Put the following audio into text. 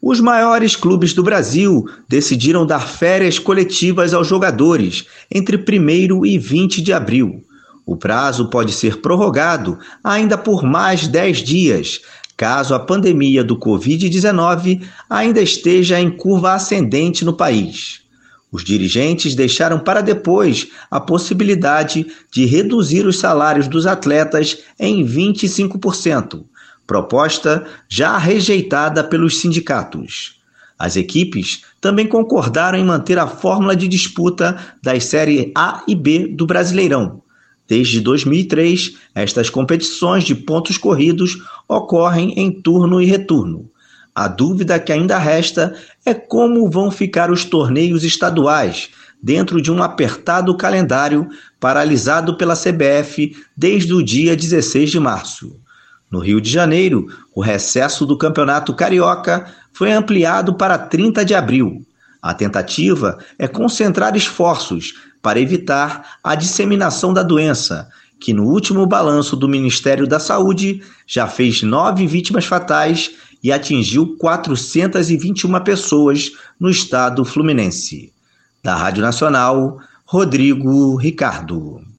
Os maiores clubes do Brasil decidiram dar férias coletivas aos jogadores entre 1º e 20 de abril. O prazo pode ser prorrogado ainda por mais 10 dias, caso a pandemia do Covid-19 ainda esteja em curva ascendente no país. Os dirigentes deixaram para depois a possibilidade de reduzir os salários dos atletas em 25%. Proposta já rejeitada pelos sindicatos. As equipes também concordaram em manter a fórmula de disputa das séries A e B do Brasileirão. Desde 2003, estas competições de pontos corridos ocorrem em turno e retorno. A dúvida que ainda resta é como vão ficar os torneios estaduais dentro de um apertado calendário paralisado pela CBF desde o dia 16 de março. No Rio de Janeiro, o recesso do Campeonato Carioca foi ampliado para 30 de abril. A tentativa é concentrar esforços para evitar a disseminação da doença, que no último balanço do Ministério da Saúde já fez 9 vítimas fatais e atingiu 421 pessoas no estado fluminense. Da Rádio Nacional, Rodrigo Ricardo.